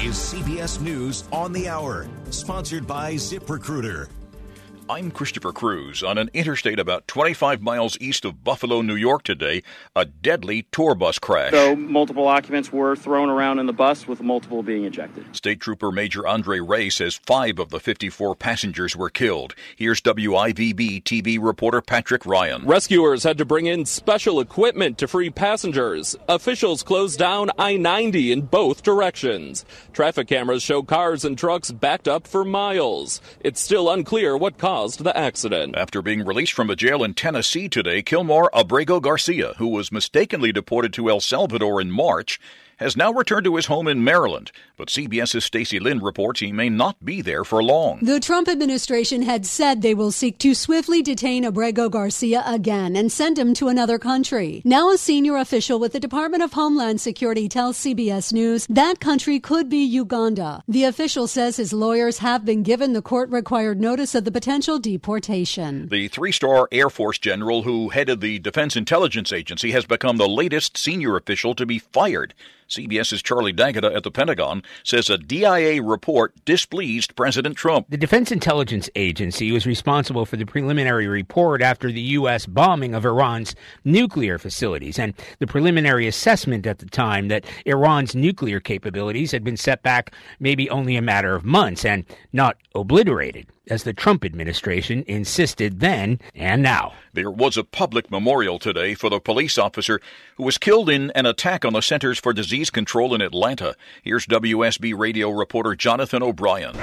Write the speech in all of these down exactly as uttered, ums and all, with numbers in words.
is C B S News on the Hour, sponsored by ZipRecruiter. I'm Christopher Cruz. On an interstate about twenty-five miles east of Buffalo, New York today, a deadly tour bus crash. So multiple occupants were thrown around in the bus, with multiple being ejected. State Trooper Major Andre Ray says five of the fifty-four passengers were killed. Here's W I V B T V reporter Patrick Ryan. Rescuers had to bring in special equipment to free passengers. Officials closed down I ninety in both directions. Traffic cameras show cars and trucks backed up for miles. It's still unclear what caused the accident. After being released from a jail in Tennessee today, Kilmar Abrego Garcia, who was mistakenly deported to El Salvador in March, has now returned to his home in Maryland. But CBS's Stacey Lynn reports he may not be there for long. The Trump administration had said they will seek to swiftly detain Abrego Garcia again and send him to another country. Now a senior official with the Department of Homeland Security tells C B S News that country could be Uganda. The official says his lawyers have been given the court-required notice of the potential deportation. The three-star Air Force general who headed the Defense Intelligence Agency has become the latest senior official to be fired. CBS's Charlie D'Agata at the Pentagon says a D I A report displeased President Trump. The Defense Intelligence Agency was responsible for the preliminary report after the U S bombing of Iran's nuclear facilities, and the preliminary assessment at the time that Iran's nuclear capabilities had been set back maybe only a matter of months and not obliterated, as the Trump administration insisted then and now. There was a public memorial today for the police officer who was killed in an attack on the Centers for Disease Control in Atlanta. Here's W S B radio reporter Jonathan O'Brien.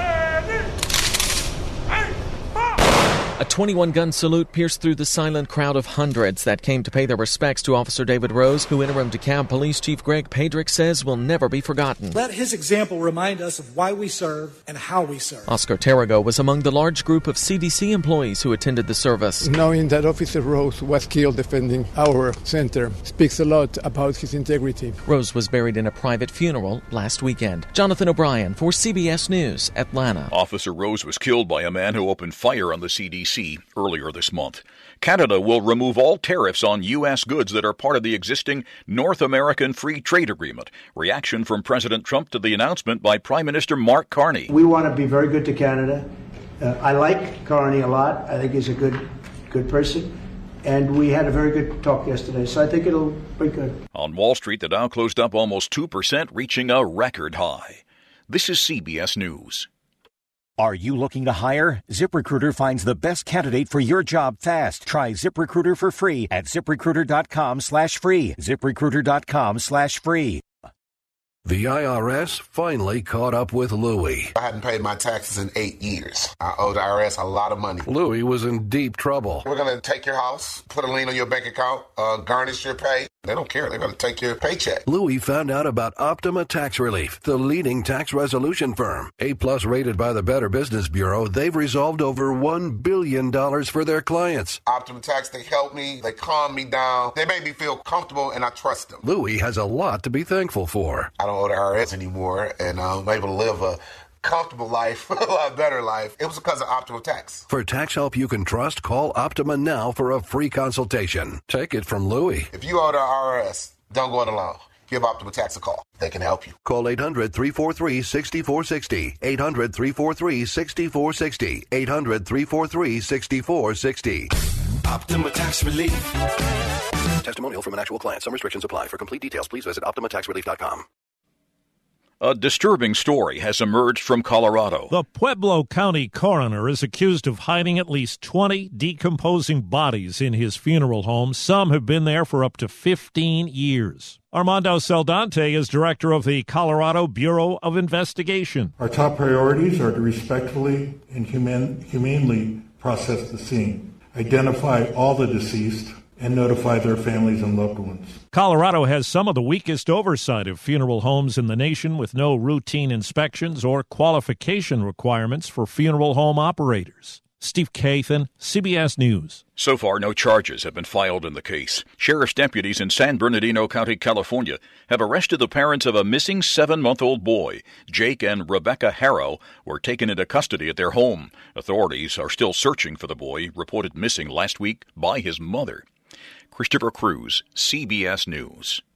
A twenty-one gun salute pierced through the silent crowd of hundreds that came to pay their respects to Officer David Rose, who interim DeKalb Police Chief Greg Padrick says will never be forgotten. Let his example remind us of why we serve and how we serve. Oscar Tarago was among the large group of C D C employees who attended the service. Knowing that Officer Rose was killed defending our center speaks a lot about his integrity. Rose was buried in a private funeral last weekend. Jonathan O'Brien for C B S News, Atlanta. Officer Rose was killed by a man who opened fire on the C D C earlier this month. Canada will remove all tariffs on U S goods that are part of the existing North American Free Trade Agreement. Reaction from President Trump to the announcement by Prime Minister Mark Carney. We want to be very good to Canada. Uh, I like Carney a lot. I think he's a good, good person. And we had a very good talk yesterday, so I think it'll be good. On Wall Street, the Dow closed up almost two percent, reaching a record high. This is C B S News. Are you looking to hire? ZipRecruiter finds the best candidate for your job fast. Try ZipRecruiter for free at ZipRecruiter.com slash free. ZipRecruiter.com slash free. The I R S finally caught up with Louie. I hadn't paid my taxes in eight years. I owe the I R S a lot of money. Louie was in deep trouble. We're going to take your house, put a lien on your bank account, uh, garnish your pay. They don't care. They're going to take your paycheck. Louie found out about Optima Tax Relief, the leading tax resolution firm. A-plus rated by the Better Business Bureau, they've resolved over one billion dollars for their clients. Optima Tax, they help me. They calm me down. They make me feel comfortable, and I trust them. Louie has a lot to be thankful for. I don't owe the I R S anymore, and I'm able to live a comfortable life, a lot better life. It was because of Optima Tax. For tax help you can trust, call Optima now for a free consultation. Take it from Louie. If you owe the I R S, don't go it alone. Give Optima Tax a call. They can help you. Call eight hundred, three four three, six four six zero. eight hundred, three four three, six four six zero. eight hundred, three four three, six four six zero. Optima Tax Relief. Testimonial from an actual client. Some restrictions apply. For complete details, please visit Optima Tax Relief dot com. A disturbing story has emerged from Colorado. The Pueblo County coroner is accused of hiding at least twenty decomposing bodies in his funeral home. Some have been there for up to fifteen years. Armando Saldante is director of the Colorado Bureau of Investigation. Our top priorities are to respectfully and human, humanely process the scene, identify all the deceased, and notify their families and loved ones. Colorado has some of the weakest oversight of funeral homes in the nation, with no routine inspections or qualification requirements for funeral home operators. Steve Kathan, C B S News. So far, no charges have been filed in the case. Sheriff's deputies in San Bernardino County, California, have arrested the parents of a missing seven-month-old boy. Jake and Rebecca Harrow were taken into custody at their home. Authorities are still searching for the boy, reported missing last week by his mother. Christopher Cruz, C B S News.